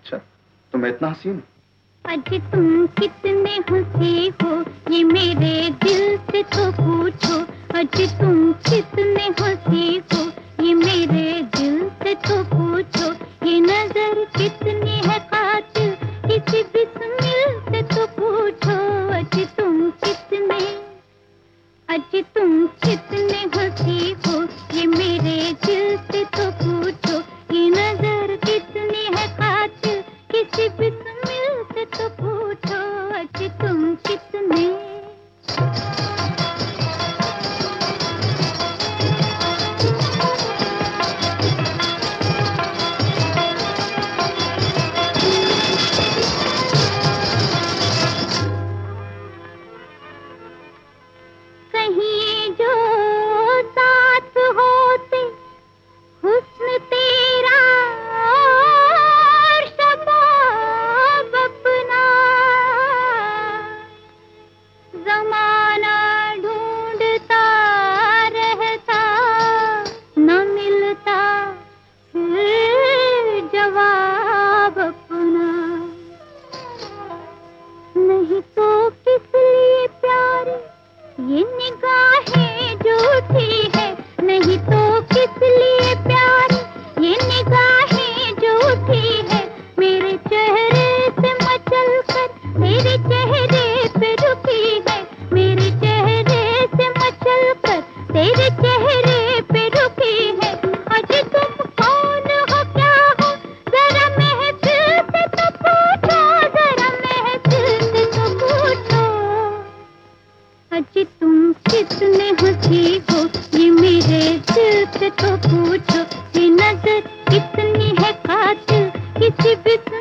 अच्छा, तो मैं इतना हसीन? आज तुम कितने हंसी हो ये मेरे दिल से तो पूछो। आज तुम कितने हंसी हो ये मेरे दिल से तो पूछो। ये नजर कितनी है कातिल किसी बिस्मिल से तो पूछो। आज तुम कितने हंसी हो ये मेरे दिल से तो पूछो। ये नजर कितनी है कातिल किसी बिस्मिल से तो पूछो। आज तुम कितने कहीं जो साथ होते हुस्न तेरा और शबाब अपना। ज़माना ढूंढता रहता न मिलता फिर जवाब अपना। नहीं तो किस लिए प्यारे ये निगाहें झूठी है। नहीं तो किस लिए प्यारे ये निगाहें झूठी है। मेरे चेहरे से मचल कर तेरे चेहरे पे रुकी है। मेरे चेहरे से मचल कर तेरे चेहरे पे रुकी है। आज तुम कौन हो क्या हो जरा महफिल से तो पूछो। जरा महफिल से तो पूछो। आज तुम कितने हंसी हो ये मेरे दिल से तो पूछो। ये नजर कितनी है कातिल किसी भी